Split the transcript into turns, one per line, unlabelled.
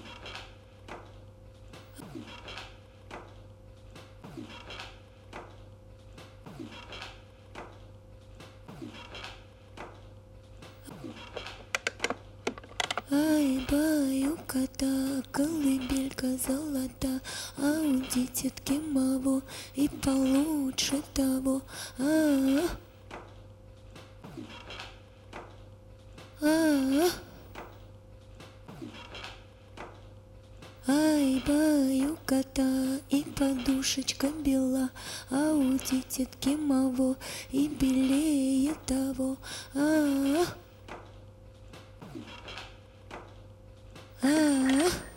Ай, баю кота, колыбелька золота, а у дитятки маво и получше того. Ай, баю кота, и подушечка бела, а у дитятки маво и белее того. А